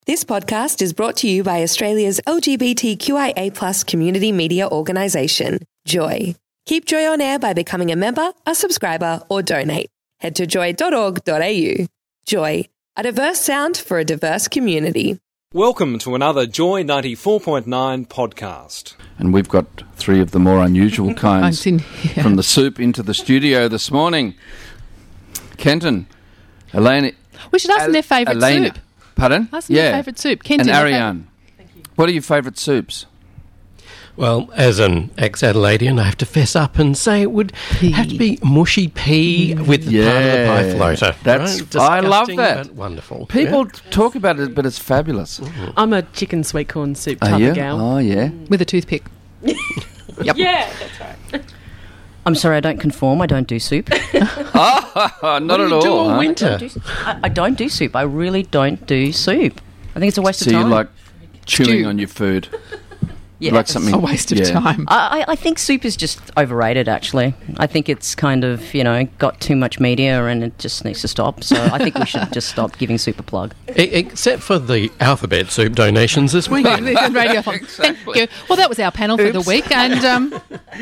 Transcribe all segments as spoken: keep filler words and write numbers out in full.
This podcast is brought to you by Australia's L G B T Q I A plus community media organisation, Joy. Keep Joy on air by becoming a member, a subscriber or donate. Head to joy dot org dot a u. Joy, a diverse sound for a diverse community. Welcome to another Joy ninety-four point nine podcast. And we've got three of the more unusual kinds in, yeah. from the soup into the studio this morning. Kenton, Elena... We should ask them their favourite Elena, soup. Pardon? Ask them yeah. their favourite soup. Kenton, and Ariane, what are your favourite soups? Well, as an ex-Adelaidean, I have to fess up and say it would Pea. have to be mushy pea with the Yeah, part of the pie floater. that's- right? I love Disgusting, that. but wonderful. People Yeah. talk about it, but it's fabulous. I'm a chicken sweet corn soup Are type you? of gal. Oh, yeah. with a toothpick. Yep. Yeah, that's right. I'm sorry, I don't conform. I don't do soup. Oh, not What do at you all. do all huh? winter? I, I don't do soup. I really don't do soup. I think it's a waste So of you time. like chewing Stew. on your food? yeah, like something... A waste of yeah. time. I, I I think soup is just overrated, actually. I think it's kind of, you know, got too much media and it just needs to stop. So I think we should just stop giving soup a plug. E- except for the alphabet soup donations this weekend. Radiothon. Thank you. Well, that was our panel for the week, and um,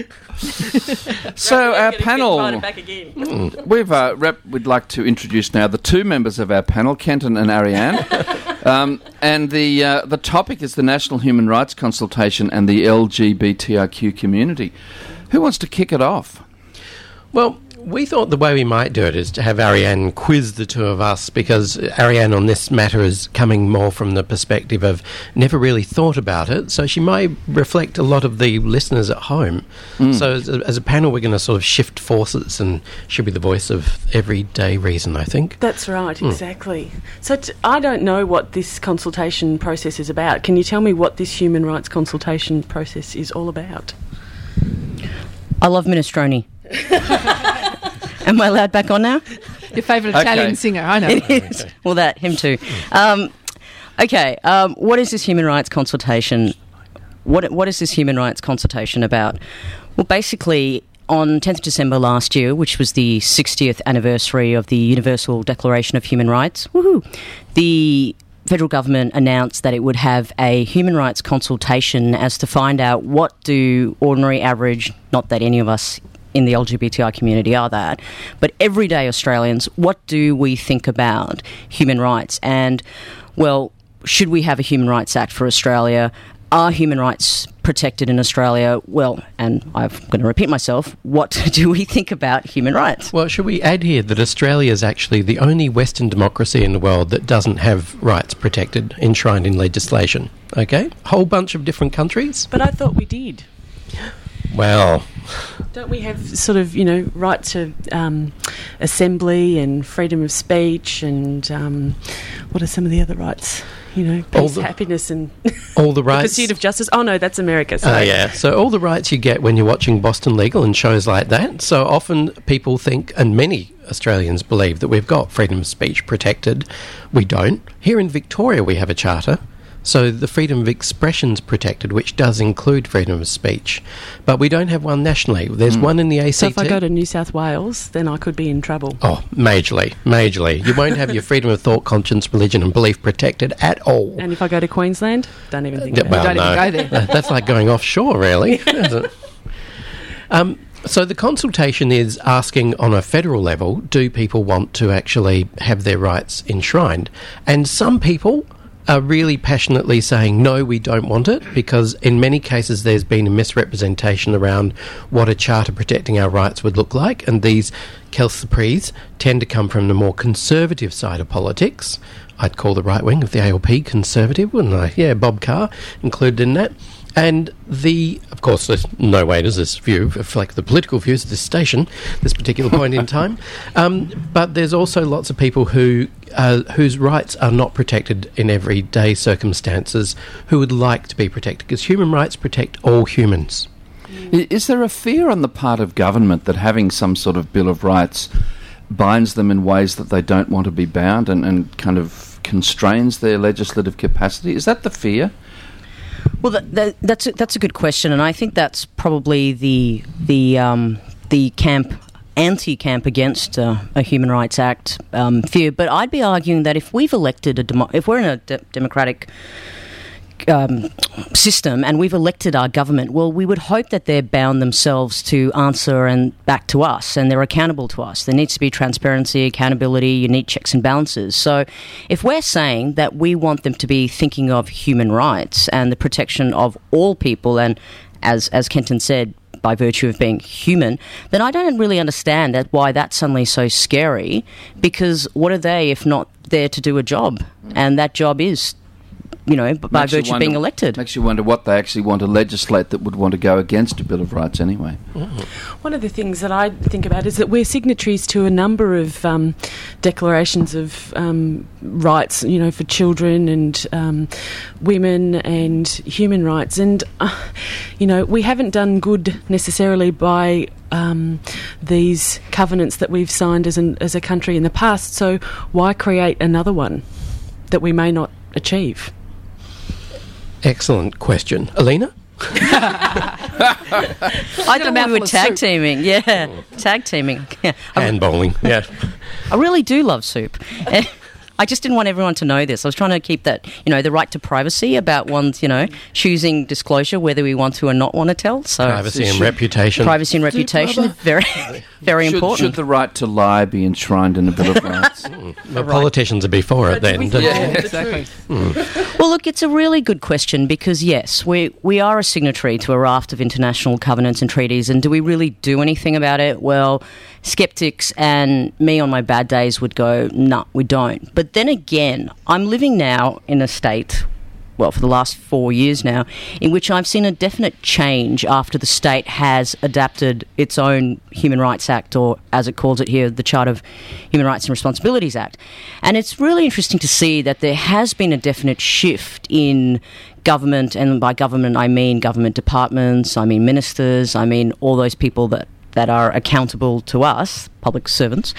So our panel... Back again. Mm. We've uh, rep, we'd like to introduce now the two members of our panel, Kenton and Ariane. um, and the uh, the topic is the National Human Rights Consultation and the L G B T I Q community. Who wants to kick it off? Well, we thought the way we might do it is to have Ariane quiz the two of us, because Ariane on this matter is coming more from the perspective of never really thought about it, so she might reflect a lot of the listeners at home. Mm. So as a, as a panel, we're going to sort of shift forces, and she'll be the voice of everyday reason, I think. That's right, exactly. So t- I don't know what this consultation process is about. Can you tell me what this human rights consultation process is all about? I love minestrone. Am I allowed back on now? your favourite Okay. Italian singer, I know. It is. Well, that, him too. Um, okay, um, what is this human rights consultation? What What is this human rights consultation about? Well, basically, on tenth of December last year, which was the sixtieth anniversary of the Universal Declaration of Human Rights, woohoo, the federal government announced that it would have a human rights consultation as to find out what do ordinary, average, not that any of us in the L G B T I community are that, but everyday Australians, what do we think about human rights? And, well, should we have a Human Rights Act for Australia? Are human rights protected in Australia? Well, and I'm going to repeat myself, what do we think about human rights? Well, should we add here that Australia is actually the only Western democracy in the world that doesn't have rights protected, enshrined in legislation? Okay? A whole bunch of different countries. But I thought we did. Well, Don't we have sort of, you know, right to um, assembly and freedom of speech and um, what are some of the other rights? You know, All peace, the- happiness and all the the rights... pursuit of justice. Oh, no, that's America. Oh, Sorry. yeah. So all the rights you get when you're watching Boston Legal and shows like that. So often people think, and many Australians believe, that we've got freedom of speech protected. We don't. Here in Victoria we have a charter. So the freedom of expression's protected, which does include freedom of speech. But we don't have one nationally. There's one in the A C T. So if I go to New South Wales, then I could be in trouble. Oh, majorly, majorly. You won't have your freedom of thought, conscience, religion and belief protected at all. And if I go to Queensland, don't even think Yeah, about well, it. Don't no. even go there. That's like going offshore, really. Isn't it? Um, so the consultation is asking on a federal level, do people want to actually have their rights enshrined? And some people are really passionately saying, no, we don't want it, because in many cases there's been a misrepresentation around what a charter protecting our rights would look like, and these Kelsey-Prees tend to come from the more conservative side of politics. I'd call the right wing of the A L P conservative, wouldn't I? Yeah, Bob Carr included in that. And the, of course, there's no way does this view reflect the political views of this station, this particular point in time. Um, but there's also lots of people who uh, whose rights are not protected in everyday circumstances, who would like to be protected, because human rights protect all humans. I- Is there a fear on the part of government that having some sort of Bill of Rights binds them in ways that they don't want to be bound and, and kind of constrains their legislative capacity? Is that the fear? Well, that, that, that's a, that's a good question, and I think that's probably the the um, the camp anti-camp against uh, a Human Rights Act um, view, but I'd be arguing that if we've elected a demo- if we're in a de- democratic Um, system and we've elected our government, well, we would hope that they're bound themselves to answer and back to us, and they're accountable to us. There needs to be transparency, accountability, you need checks and balances. So if we're saying that we want them to be thinking of human rights and the protection of all people, and as, as Kenton said, by virtue of being human, then I don't really understand that why that's suddenly so scary, because what are they if not there to do a job? And that job is, you know, by Makes you virtue wonder, of being elected. Makes you wonder what they actually want to legislate that would want to go against a Bill of Rights anyway. Mm-hmm. One of the things that I think about is that we're signatories to a number of um, declarations of um, rights, you know, for children and um, women and human rights. And, uh, you know, we haven't done good necessarily by Um, these covenants that we've signed as, an, as a country in the past, so why create another one that we may not achieve? Excellent question. Alina? I thought we were tag teaming, yeah, tag teaming. Yeah. Hand bowling, yeah. I really do love soup. I just didn't want everyone to know this. I was trying to keep that, you know, the right to privacy about one's, you know, choosing disclosure whether we want to or not want to tell. So privacy and reputation. Privacy and reputation, very, very should, important. Should the right to lie be enshrined in the Bill of Rights? Well, politicians are before it then. Yeah, exactly. Mm. Well, look, it's a really good question because, yes, we, we are a signatory to a raft of international covenants and treaties, and do we really do anything about it? Well, skeptics and me on my bad days would go, no, we don't. But then again, I'm living now in a state, well, for the last four years now, in which I've seen a definite change after the state has adapted its own Human Rights Act, or as it calls it here, the Charter of Human Rights and Responsibilities Act. And it's really interesting to see that there has been a definite shift in government, and by government I mean government departments, I mean ministers, I mean all those people that that are accountable to us, public servants,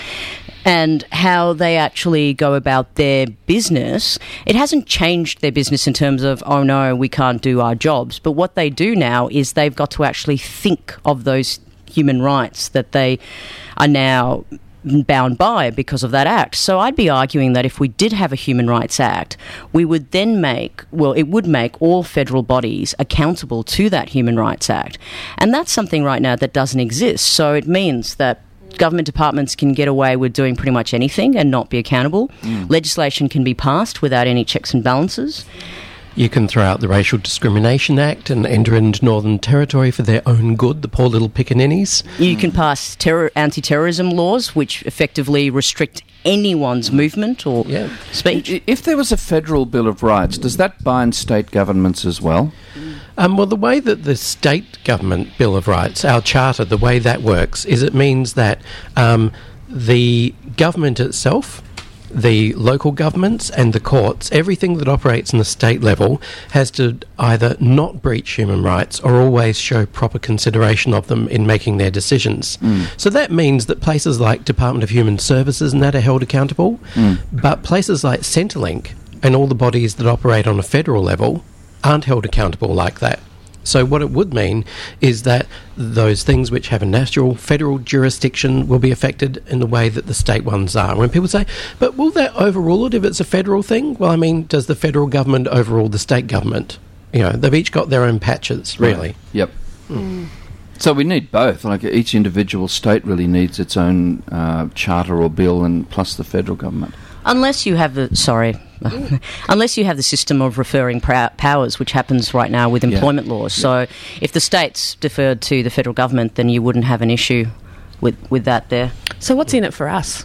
and how they actually go about their business. It hasn't changed their business in terms of, oh no, we can't do our jobs. But what they do now is they've got to actually think of those human rights that they are now bound by because of that act. So I'd be arguing that if we did have a Human Rights Act, we would then make, well, it would make all federal bodies accountable to that Human Rights Act. And that's something right now that doesn't exist. So it means that government departments can get away with doing pretty much anything and not be accountable. Mm. Legislation can be passed without any checks and balances. You can throw out the Racial Discrimination Act and enter into Northern Territory for their own good, the poor little pickaninnies. You can pass terror, anti-terrorism laws, which effectively restrict anyone's movement or yeah. speech. If there was a federal Bill of Rights, does that bind state governments as well? Um, well, the way that the state government Bill of Rights, our charter, the way that works is it means that um, the government itself, the local governments and the courts, everything that operates in the state level has to either not breach human rights or always show proper consideration of them in making their decisions. Mm. So that means that places like Department of Human Services and that are held accountable, mm. but places like Centrelink and all the bodies that operate on a federal level aren't held accountable like that. So what it would mean is that those things which have a national, federal jurisdiction will be affected in the way that the state ones are. When people say, but will that overrule it if it's a federal thing? Well, I mean, does the federal government overrule the state government? You know, they've each got their own patches, really. Right. Yep. Mm. So we need both. Like each individual state really needs its own uh, charter or bill, and plus the federal government. Unless you have the, sorry, unless you have the system of referring pow- powers, which happens right now with employment yeah. laws. So yeah. if the states deferred to the federal government, then you wouldn't have an issue with, with that there. So what's in it for us?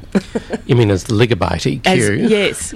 You mean as the Ligabite Q? As, yes.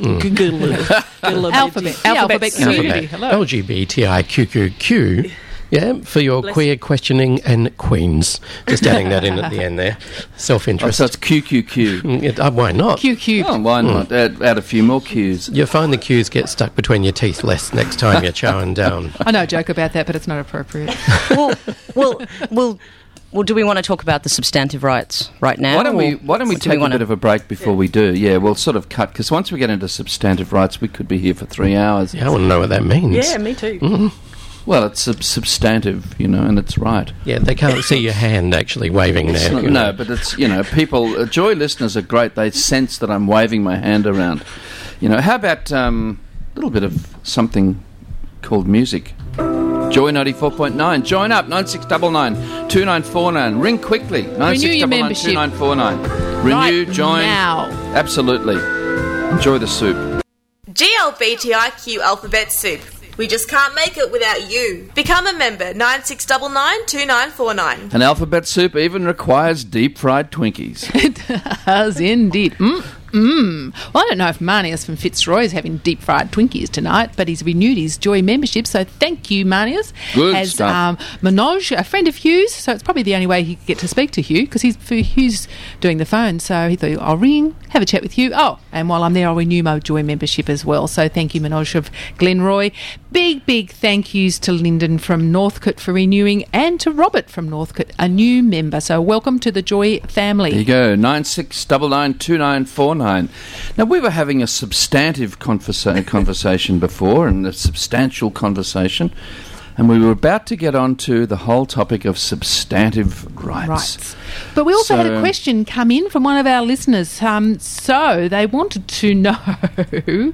Mm. Alphabet. Alphabet. Alphabet community. Hello. L G B T I Q Q Q. Yeah, for your Bless queer questioning and queens. Just adding that in at the end there. Self-interest. Oh, so it's Q Q Q. It, uh, why not? Q Q. Oh, why not? Mm. Add, add a few more Qs. You'll find the Qs get stuck between your teeth less next time you're chowing down. I know a joke about that, but it's not appropriate. well, well, well, well, do we want to talk about the substantive rights right now? Why don't we, why don't we take we a bit of a break before yeah. we do? Yeah, we'll sort of cut, because once we get into substantive rights, we could be here for three hours. Yeah, I want to know what that means. Yeah, me too. Mm-hmm. Well, it's sub- substantive, you know, and it's right. Yeah, they can't see your hand actually waving It's there. not- you know. no, but it's, you know, people, uh, Joy listeners are great. They sense that I'm waving my hand around. You know, how about um, a little bit of something called music? Joy ninety-four point nine. Join up, nine six nine nine, two nine four nine. Ring quickly, nine six your nine nine, membership. two nine four nine. Renew, Right join. now. Absolutely. Enjoy the soup. G L B T I Q Alphabet Soup. We just can't make it without you. Become a member, nine six nine nine, two nine four nine. And alphabet soup even requires deep-fried Twinkies. It does indeed. Mm, mm. Well, I don't know if Marnius from Fitzroy is having deep-fried Twinkies tonight, but he's renewed his Joy membership, so thank you, Marnius. Good As, stuff. Um, Manoj, a friend of Hugh's, so it's probably the only way he could get to speak to Hugh, because he's for Hugh's doing the phone, so he thought, I'll ring, have a chat with Hugh. Oh, and while I'm there, I'll renew my Joy membership as well. So thank you, Manoj of Glenroy. Big, big thank yous to Lyndon from Northcote for renewing, and to Robert from Northcote, a new member. So welcome to the Joy family. There you go, nine six nine nine, two nine four nine. Now, we were having a substantive conversa- conversation before, and a substantial conversation, and we were about to get on to the whole topic of substantive rights. Rights. But we also had a So- question come in from one of our listeners. Um, so they wanted to know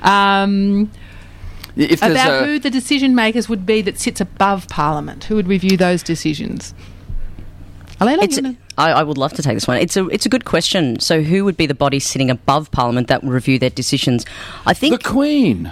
um, If there's about a- who the decision makers would be that sits above Parliament. Who would review those decisions? Elena, It's, you wanna- I, I would love to take this one. It's a it's a good question. So, who would be the body sitting above Parliament that would review their decisions? I the think. Queen.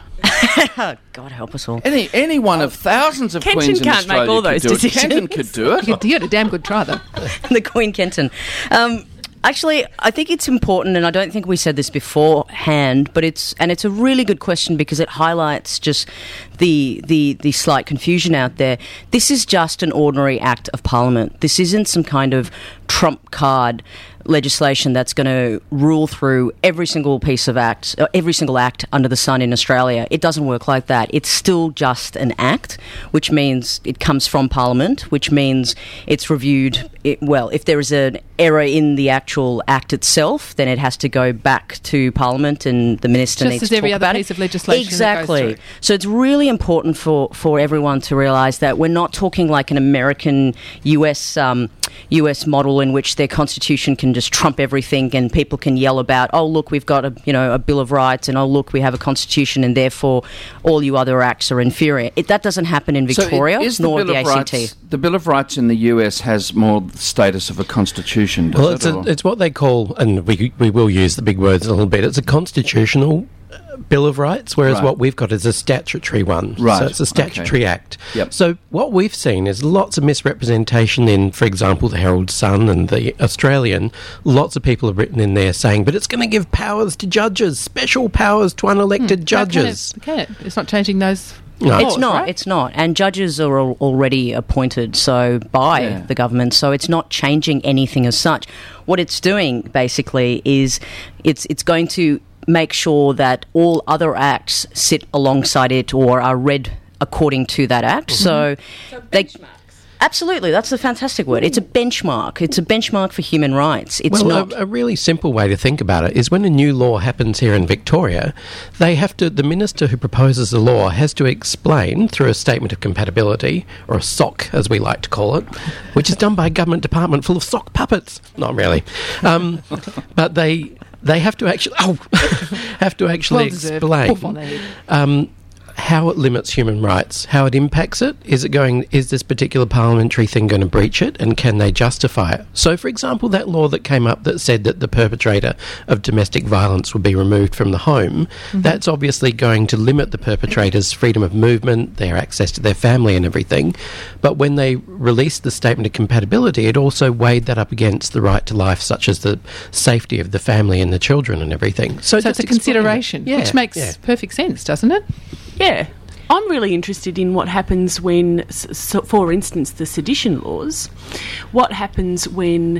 God help us all. Any any one of thousands of Kenton queens in can't make Australia all could those do it. decisions. Kenton could do it. you had a damn good try, though. The Queen Kenton. Um, actually, I think it's important, and I don't think we said this beforehand, but it's and it's a really good question because it highlights just the the the slight confusion out there. This is just an ordinary act of Parliament. This isn't some kind of trump card legislation that's going to rule through every single piece of act, uh, every single act under the sun in Australia. It doesn't work like that. It's still just an act, which means it comes from Parliament, which means it's reviewed. It, well, if there is an error in the actual act itself, then it has to go back to Parliament, and the minister Just needs as to every talk other about piece it. of legislation that goes Exactly. through. So it's really important for, for everyone to realise that we're not talking like an American U S um, U S model in which their constitution can just trump everything and people can yell about, oh look, we've got a you know a Bill of Rights, and oh look, we have a constitution, and therefore all you other acts are inferior. It, that doesn't happen in Victoria, so i- is the nor Bill the of A C T. Rights, the Bill of Rights in the U S has more the status of a constitution, does Well, it? it's, a, or- it's what they call, and we we will use the big words a little bit, it's a constitutional uh, Bill of Rights, whereas Right. what we've got is a statutory one. Right, So it's a statutory okay. act. Yep. So what we've seen is lots of misrepresentation in, for example, the Herald Sun and the Australian. Lots of people have written in there saying, but it's going to give powers to judges, special powers to unelected judges. No, can it, can it? It's not changing those. No. It's laws, not. right? It's not. And judges are al- already appointed so by Yeah. the government, so it's not changing anything as such. What it's doing basically is it's it's going to make sure that all other acts sit alongside it or are read according to that act. So, they. Absolutely, that's a fantastic word. It's a benchmark. It's a benchmark for human rights. It's well, not. A, a really simple way to think about it is when a new law happens here in Victoria, they have to. The minister who proposes the law has to explain through a statement of compatibility, or a S O C, as we like to call it, which is done by a government department full of sock puppets. Not really, um, but they they have to actually oh, have to actually Well deserved. Poof on the explain. head. Um, how it limits human rights, how it impacts it. Is it going? Is this particular parliamentary thing going to breach it, and can they justify it? So, for example, that law that came up that said that the perpetrator of domestic violence would be removed from the home, Mm-hmm. that's obviously going to limit the perpetrator's freedom of movement, their access to their family, and everything. But when they released the statement of compatibility, it also weighed that up against the right to life, such as the safety of the family and the children and everything. So, just it's a explain it. consideration, Yeah, which makes yeah. perfect sense, doesn't it? Yeah. I'm really interested in what happens when, s- so for instance, the sedition laws. What happens when,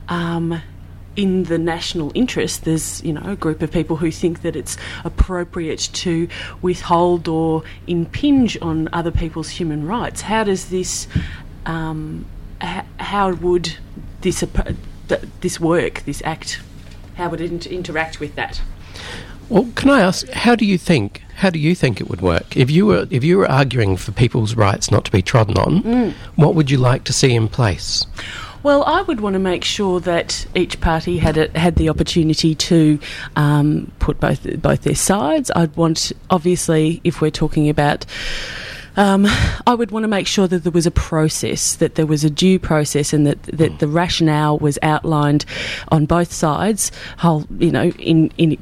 um, in the national interest, there's you know a group of people who think that it's appropriate to withhold or impinge on other people's human rights. How does this? Um, h- how would this app- th- this work? This act? How would it inter- interact with that? Well, can I ask, how do you think? How do you think it would work if you were if you were arguing for people's rights not to be trodden on? Mm. What would you like to see in place? Well, I would want to make sure that each party had a, had the opportunity to um, put both both their sides. I'd want, obviously, if we're talking about. Um, I would want to make sure that there was a process, that there was a due process, and that, that the rationale was outlined on both sides. Whole, you know, in in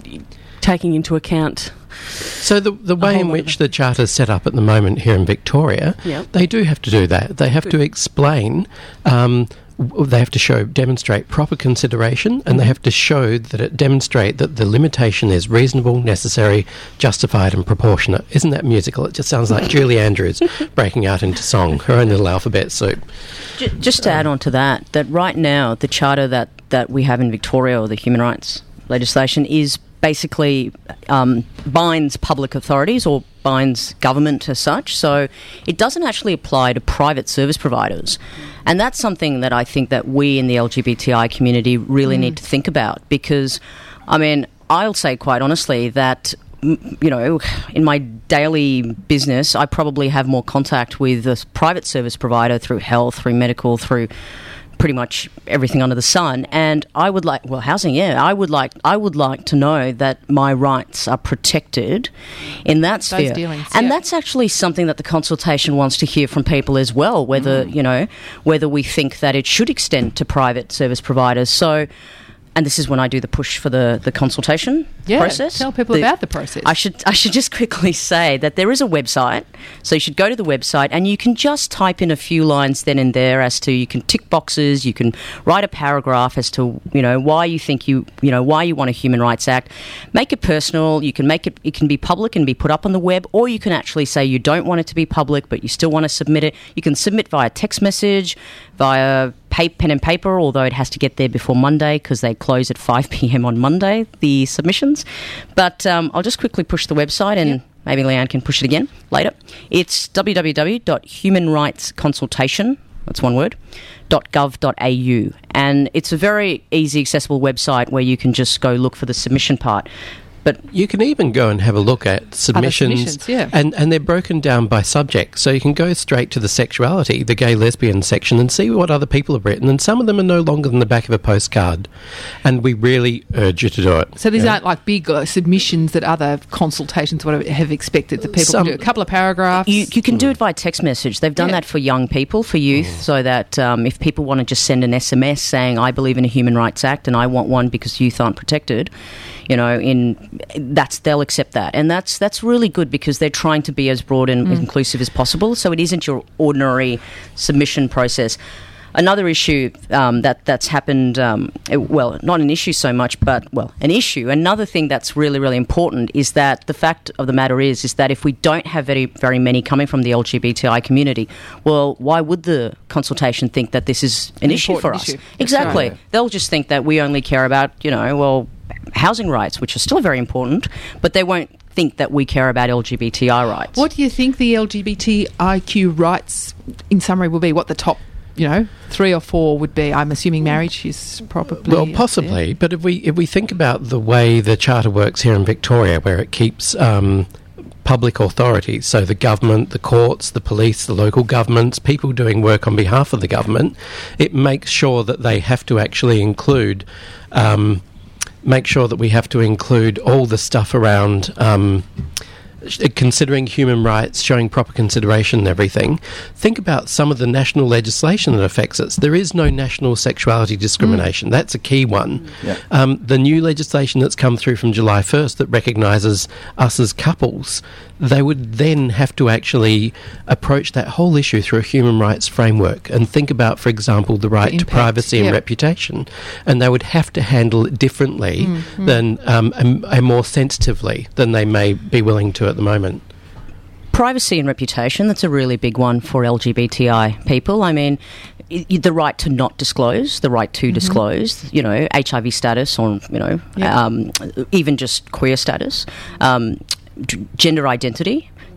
taking into account. So the the way in which the Charter is set up at the moment here in Victoria, yep. they do have to do that. They have Good. to explain. Um, they have to show, demonstrate proper consideration, and mm-hmm. they have to show that it demonstrate that the limitation is reasonable, necessary, justified, and proportionate. Isn't that musical? It just sounds like Julie Andrews breaking out into song, her own little alphabet soup. Just to add on to that, that right now the Charter that, that we have in Victoria, or the human rights legislation, is basically um, binds public authorities or binds government as such. So it doesn't actually apply to private service providers. And that's something that I think that we in the L G B T I community really mm. need to think about, because, I mean, I'll say quite honestly that, you know, in my daily business, I probably have more contact with a private service provider through health, through medical, through pretty much everything under the sun. And I would like, well, housing, yeah, I would like, I would like to know that my rights are protected in that sphere. Those dealings, and yeah. that's actually something that the consultation wants to hear from people as well, whether, mm. you know, whether we think that it should extend to private service providers. So, and this is when I do the push for the, the consultation yeah, process. Tell people the, about the process. I should I should just quickly say that there is a website, so you should go to the website and you can just type in a few lines then and there as to, you can tick boxes, you can write a paragraph as to, you know, why you think you, you know, why you want a Human Rights Act. Make it personal. You can make it, it can be public and be put up on the web, or you can actually say you don't want it to be public, but you still want to submit it. You can submit via text message, via pen and paper, although it has to get there before Monday because they close at five p.m. on Monday, the submissions. But um, I'll just quickly push the website, and yep. maybe Leanne can push it again later. It's w w w dot human rights consultation, that's one word, .gov dot a u. And it's a very easy, accessible website where you can just go look for the submission part. But you can even go and have a look at submissions, submissions yeah. and, and they're broken down by subject. So you can go straight to the sexuality, the gay lesbian section, and see what other people have written. And some of them are no longer than the back of a postcard. And we really urge you to do it. So these yeah. aren't like big uh, submissions that other consultations whatever have expected that people Some, do. A couple of paragraphs. You, you can do it by text message. They've done yeah. that for young people, for youth, mm. so that um, if people want to just send an S M S saying, I believe in a Human Rights Act and I want one because youth aren't protected, you know, in that's they'll accept that, and that's that's really good because they're trying to be as broad and mm. inclusive as possible. So it isn't your ordinary submission process. Another issue um, that that's happened, um, it, well, not an issue so much, but well, an issue. Another thing that's really really important is that the fact of the matter is is that if we don't have very very many coming from the L G B T I community, well, why would the consultation think that this is an, an issue for us? Issue. Exactly, right. They'll just think that we only care about, you know, well, housing rights, which are still very important, but they won't think that we care about L G B T I rights. What do you think the L G B T I Q rights, in summary, will be? What the top, you know, three or four would be? I'm assuming marriage is probably... Well, possibly, yeah. but if we if we think about the way the Charter works here in Victoria, where it keeps... Um, public authorities, so the government, the courts, the police, the local governments, people doing work on behalf of the government, it makes sure that they have to actually include, um, make sure that we have to include all the stuff around um, considering human rights, showing proper consideration and everything. Think about some of the national legislation that affects us. There is no national sexuality discrimination. Mm. That's a key one. Yeah. Um, the new legislation that's come through from July first that recognises us as couples, they would then have to actually approach that whole issue through a human rights framework and think about, for example, the right the to privacy and yep. reputation. And they would have to handle it differently mm-hmm. than um, and, and more sensitively than they may be willing to at the moment. Privacy and reputation, that's a really big one for L G B T I people. I mean, I- the right to not disclose, the right to mm-hmm. disclose, you know, H I V status or, you know, yeah. um, even just queer status, um, g- gender identity.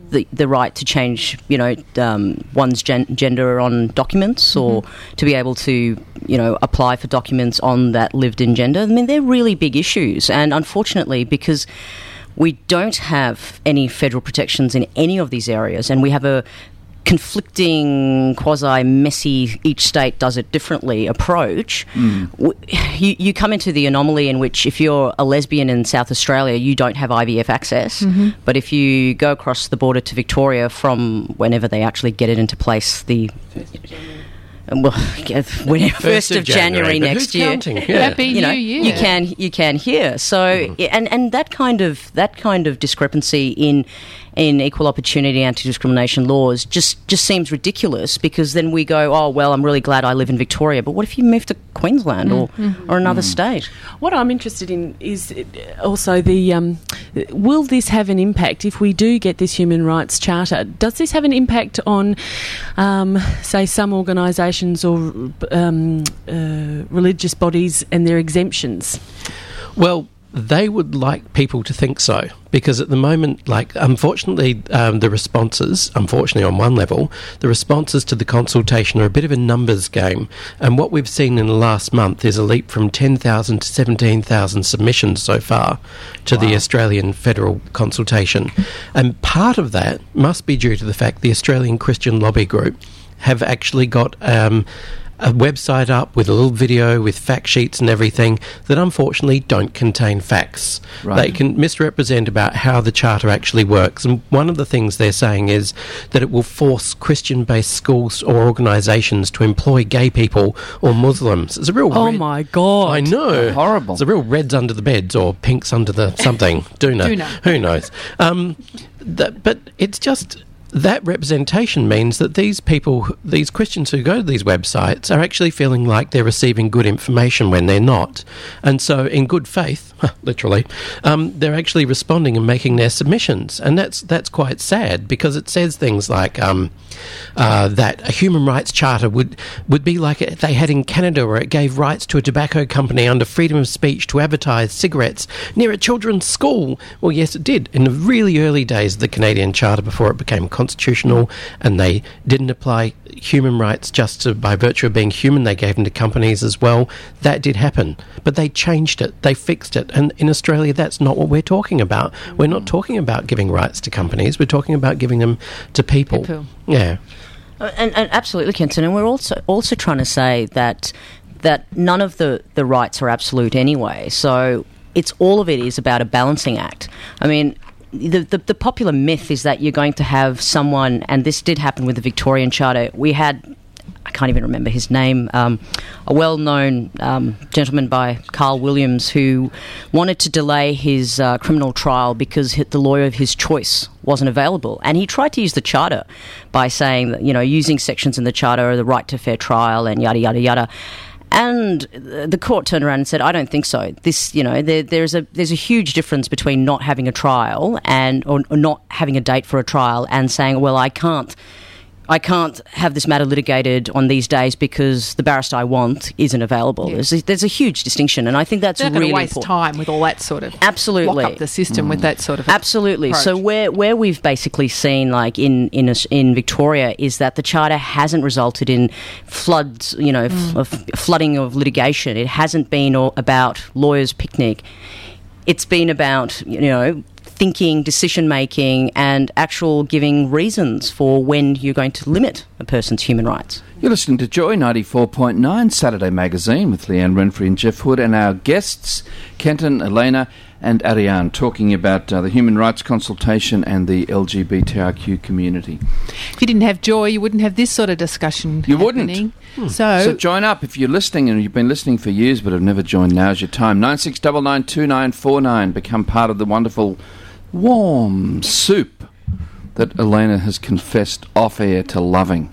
the, the right to change, you know, um, one's gen- gender on documents, or mm-hmm. to be able to, you know, apply for documents on that lived-in gender. I mean, they're really big issues, and unfortunately, because we don't have any federal protections in any of these areas, and we have a conflicting, quasi-messy, each state does it differently approach, mm. w- you, you come into the anomaly in which if you're a lesbian in South Australia, you don't have I V F access, mm-hmm. but if you go across the border to Victoria from whenever they actually get it into place, the... Well, whenever, first of January, January next year, yeah. Happy you know, New Year. you can you can hear. So, mm. and and that kind of that kind of discrepancy in in equal opportunity anti-discrimination laws just just seems ridiculous, because then we go, oh well, I'm really glad I live in Victoria, but what if you move to Queensland mm. or mm. or another mm. state? What I'm interested in is also the um, will this have an impact if we do get this human rights charter? Does this have an impact on, um, say, some organisations or um, uh, religious bodies and their exemptions? Well, they would like people to think so, because at the moment, like, unfortunately, um, the responses, unfortunately on one level, the responses to the consultation are a bit of a numbers game. And what we've seen in the last month is a leap from ten thousand to seventeen thousand submissions so far to wow. the Australian federal consultation. And part of that must be due to the fact the Australian Christian Lobby Group have actually got um, a website up with a little video with fact sheets and everything that unfortunately don't contain facts. Right. They can misrepresent about how the Charter actually works. And one of the things they're saying is that it will force Christian-based schools or organisations to employ gay people or Muslims. It's a real Oh red, my God. I know. Horrible. It's a real reds under the beds or pinks under the something. Doona. Doona. Who knows? Um, that, but it's just... That representation means that these people, these Christians who go to these websites, are actually feeling like they're receiving good information when they're not. And so, in good faith, literally, um, they're actually responding and making their submissions. And that's that's quite sad, because it says things like um, uh, that a human rights charter would, would be like it they had in Canada, where it gave rights to a tobacco company under freedom of speech to advertise cigarettes near a children's school. Well, yes, it did. In the really early days of the Canadian Charter, before it became constitutional, and they didn't apply human rights just to, by virtue of being human, they gave them to companies as well. That did happen, but they changed it, they fixed it, and in Australia that's not what we're talking about. We're not talking about giving rights to companies, we're talking about giving them to people. people. Yeah. Uh, and, and absolutely, Kenton, and we're also also trying to say that that none of the, the rights are absolute anyway, so it's all of it is about a balancing act. I mean, The, the the popular myth is that you're going to have someone, and this did happen with the Victorian Charter. We had, I can't even remember his name, um, a well-known um, gentleman by Carl Williams who wanted to delay his uh, criminal trial because the lawyer of his choice wasn't available. And he tried to use the Charter by saying that, you know, using sections in the Charter, the right to fair trial and yada, yada, yada. And the court turned around and said, I don't think so. This, you know, there, there's a there's a huge difference between not having a trial and or, or not having a date for a trial and saying, well, I can't I can't have this matter litigated on these days because the barrister I want isn't available. Yeah. There's, a, there's a huge distinction, and I think that's They're really going to waste important. time with all that sort of absolutely lock up the system mm. with that sort of absolutely. approach. So where where we've basically seen, like in in a, in Victoria, is that the Charter hasn't resulted in floods, you know, mm. f- of flooding of litigation. It hasn't been all about lawyers' picnic. It's been about, you know, thinking, decision-making, and actual giving reasons for when you're going to limit a person's human rights. You're listening to Joy ninety-four point nine Saturday Magazine with Leanne Renfrey and Jeff Hood, and our guests, Kenton, Elena and Ariane, talking about uh, the human rights consultation and the L G B T Q community. If you didn't have Joy, you wouldn't have this sort of discussion You happening. wouldn't. Hmm. So, so join up if you're listening, and you've been listening for years but have never joined. Now's your time. nine six nine nine two nine four nine. Become part of the wonderful warm soup that Elena has confessed off-air to loving.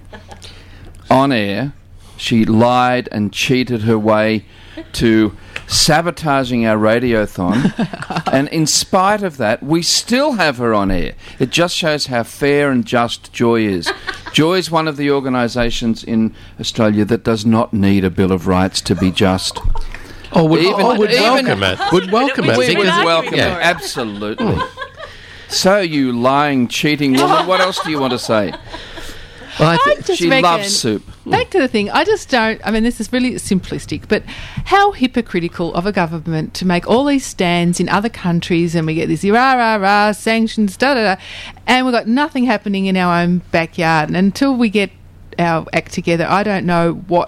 On air, she lied and cheated her way to sabotaging our radiothon, and in spite of that, we still have her on air. It just shows how fair and just Joy is. Joy is one of the organisations in Australia that does not need a Bill of Rights to be just. Oh, would, even, oh, would even, welcome it. Would welcome it. We would because welcome yeah. it, absolutely. So, you lying, cheating woman, what else do you want to say? Well, I I th- just She reckon, loves soup. Back to the thing, I just don't. I mean, this is really simplistic, but how hypocritical of a government to make all these stands in other countries, and we get this rah rah rah sanctions, da da da, and we've got nothing happening in our own backyard. And until we get our act together, I don't know what,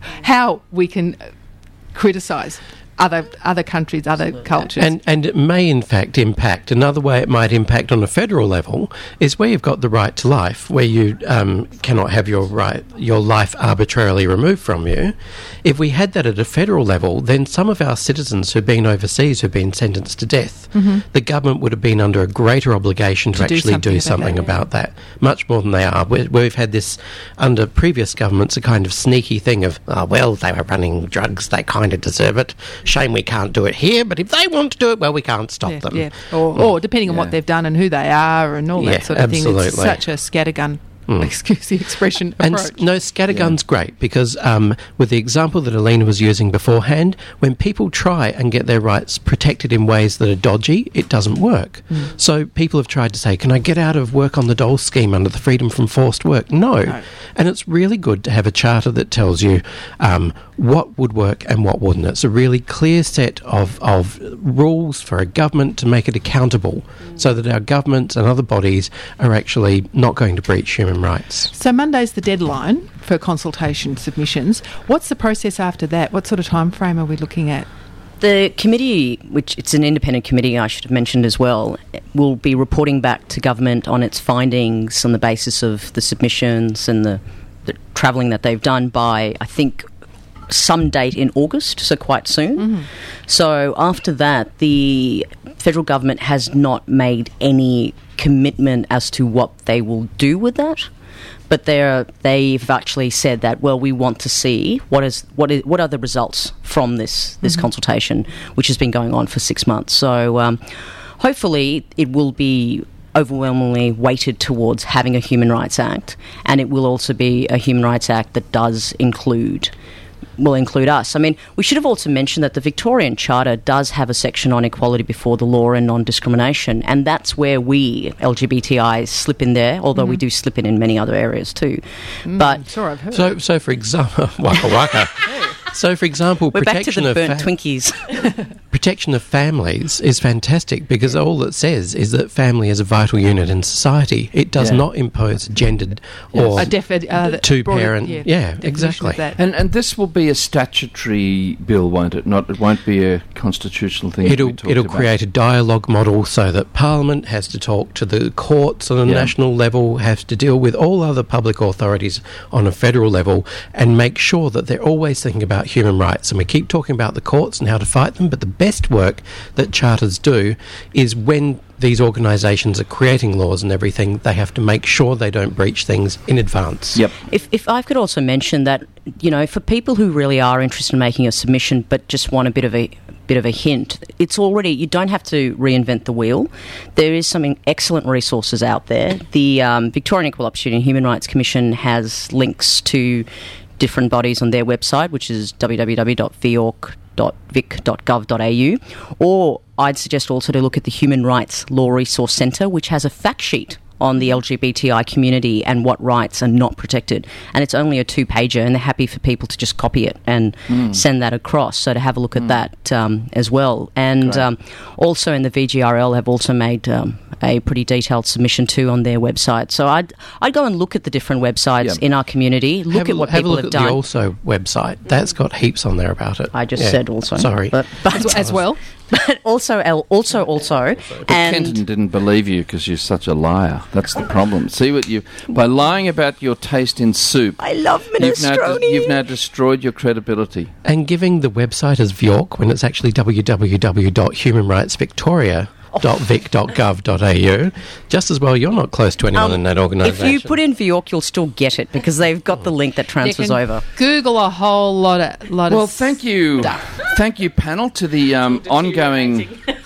how we can criticise other other countries, other cultures. And, and it may, in fact, impact. Another way it might impact on a federal level is where you've got the right to life, where you um, cannot have your right, your life arbitrarily removed from you. If we had that at a federal level, then some of our citizens who've been overseas, who've been sentenced to death, mm-hmm. the government would have been under a greater obligation to, to actually do something, do something about, that, about that, much more than they are. Where, where we've had this, under previous governments, a kind of sneaky thing of, oh, well, they were running drugs, they kind of deserve it. Shame we can't do it here, but if they want to do it, well, we can't stop yeah, them. Yeah. Or, or depending on Yeah. what they've done and who they are and all Yeah, that sort of absolutely. thing. It's such a scattergun, Mm. excuse the expression, And approach. s- no, scattergun's great because um, with the example that Alina was using beforehand, when people try and get their rights protected in ways that are dodgy, it doesn't work. Mm. So people have tried to say, can I get out of work on the dole scheme under the freedom from forced work? No. No. And it's really good to have a charter that tells you um, what would work and what wouldn't. It's a really clear set of, of rules for a government to make it accountable so that our governments and other bodies are actually not going to breach human rights. So Monday's the deadline for consultation submissions. What's the process after that? What sort of time frame are we looking at? The committee, which it's an independent committee, I should have mentioned as well, will be reporting back to government on its findings on the basis of the submissions and the, the travelling that they've done by, I think, some date in August, so quite soon. Mm-hmm. So after that, the federal government has not made any commitment as to what they will do with that. But they're, they've actually said that, well, we want to see what is what is what are the results from this this Mm-hmm. consultation, which has been going on for six months. So um, hopefully it will be overwhelmingly weighted towards having a Human Rights Act, and it will also be a Human Rights Act that does include will include us. I mean, we should have also mentioned that the Victorian Charter does have a section on equality before the law and non-discrimination, and that's where we, L G B T I, slip in there, although Mm-hmm. we do slip in in many other areas too. Mm, But sure, I've heard. So, so for example, waka waka. So, for example, we're back to protection the of burnt fa- Twinkies. protection of families is fantastic because all it says is that family is a vital unit in society. It does Yeah. not impose gendered Yes. or a defi- uh, that two broader- parent. yeah, Yeah, definition exactly. of that. And and this will be a statutory bill, won't it? Not it won't be a constitutional thing. that It'll we talked it'll about. create a dialogue model so that Parliament has to talk to the courts on a Yeah. national level, has to deal with all other public authorities on a federal level, and make sure that they're always thinking about human rights. And we keep talking about the courts and how to fight them, but the best work that charters do is when these organisations are creating laws and everything, they have to make sure they don't breach things in advance. Yep. If, if I could also mention that, you know, for people who really are interested in making a submission but just want a bit of a bit of a hint, it's already, you don't have to reinvent the wheel. There is some excellent resources out there. The um, Victorian Equal Opportunity and Human Rights Commission has links to different bodies on their website, which is w w w dot v o c dot vic dot gov dot a u, or I'd suggest also to look at the Human Rights Law Resource Centre, which has a fact sheet on the L G B T I community and what rights are not protected. And it's only a two-pager, and they're happy for people to just copy it and Mm. send that across. So to have a look at that um, as well. And um, also in the V G R L have also made um, a pretty detailed submission too on their website. So I'd I'd go and look at the different websites Yep. in our community, look have at a, what have people a look have at done. the Also website. That's got heaps on there about it. I just Yeah. said also. Sorry. But, but as, as well. But also, el- also, also, But and Kenton didn't believe you because you're such a liar. That's the problem. See what you by lying about your taste in soup. I love You've now, minestrone. de- you've now destroyed your credibility. And giving the website as V O C when it's actually w w w dot human rights victoria dot vic dot gov dot a u. Just as well, you're not close to anyone Um, in that If organisation. you put in V Y O C, you'll still get it because they've got the link that transfers You can over. Google a whole lot of lot Well, of thank you, stuff. thank you, panel, to the um, ongoing,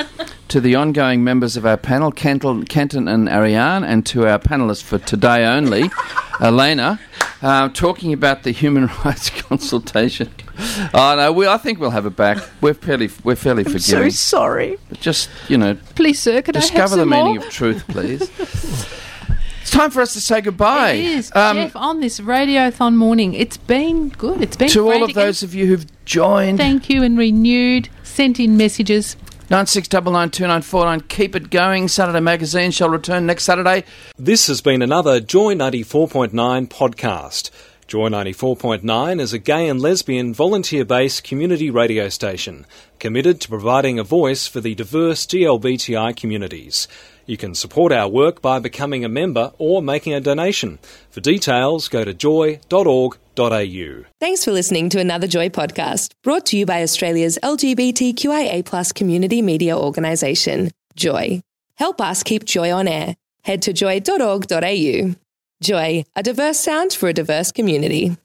to the ongoing members of our panel, Kenton, Kenton and Ariane, and to our panellists for today only, Elena, uh, talking about the human rights consultation. Oh no, we, I think we'll have it back. We're fairly, we're fairly I'm forgiving. so sorry. But just, you know, Please, sir, could I have discover the some meaning more? of truth, please. It's time for us to say goodbye. It is, Um, Jeff, on this Radiothon morning. It's been good. It's been to all of frantic. those of you who've joined, Thank you and renewed, sent in messages. nine six nine nine two nine four nine. Keep it going. Saturday Magazine shall return next Saturday. This has been another Joy ninety-four point nine podcast. Joy ninety-four point nine is a gay and lesbian volunteer-based community radio station committed to providing a voice for the diverse G L B T I communities. You can support our work by becoming a member or making a donation. For details, go to joy dot org dot a u. Thanks for listening to another Joy podcast, brought to you by Australia's L G B T Q I A plus community media organisation, Joy. Help us keep Joy on air. Head to joy dot org dot a u. Joy, a diverse sound for a diverse community.